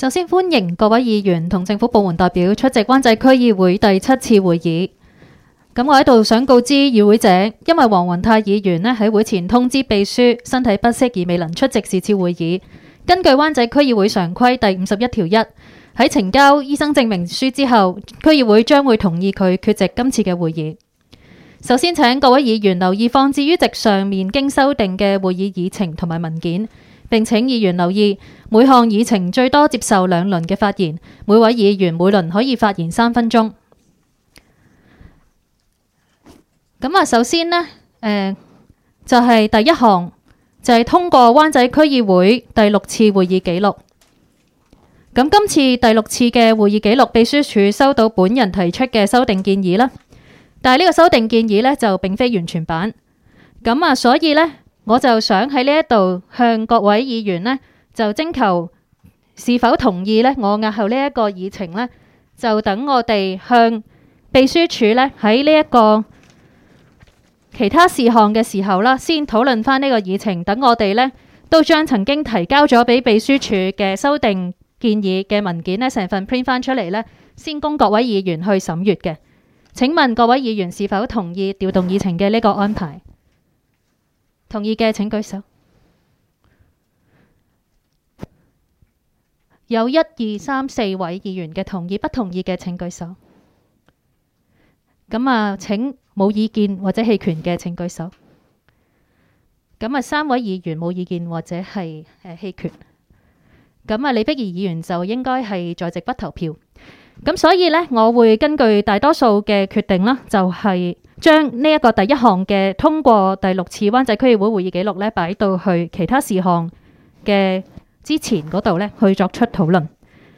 首先歡迎各位議員同政府部門代表出席灣仔區議會第7次會議。咁我喺度想告知與會者，因為黃宏泰議員喺會前通知秘書身體不適而未能出席是次會議。根據灣仔區議會常規第51條1，喺呈交醫生證明書之後，區議會將會同意佢缺席今次嘅會議。首先請各位議員留意放置於席上面經修訂嘅會議議程同埋文件，並請議員留意每項議程最多接受2輪嘅發言，每位議員每輪可以發言3分鐘。首先呢，就係第一項，就係通過灣仔區議會第6次會議記錄。咁今次第6次嘅會議記錄，秘書處收到本人提出嘅修訂建議啦，但係呢個修訂建議呢，就並非完全版。所以呢，我就想喺呢一度向各位議員呢，就徵求是否同意呢，我押後呢一個議程呢，就等我哋向秘書處呢，喺呢一個其他事項嘅時候啦，先討論翻呢個議程。等我哋呢，都將曾經提交咗俾秘書處嘅修訂建議嘅文件呢，成份 print 翻出嚟呢，先供各位議員去審閱嘅。請問各位議員是否同意調動議程嘅呢個安排？同意嘅請舉手。有1、2、3、4位議員嘅同意，不同意嘅請舉手。請冇意見或者棄權嘅請舉手。3位議員冇意見或者係棄權。李碧儀議員就應該係在席不投票。所以呢，我會根據大多數嘅決定啦，就係將呢一個第一項嘅通過第6次灣仔區議會會議記錄呢，擺到去其他事項嘅之前嗰度呢，去作出討論。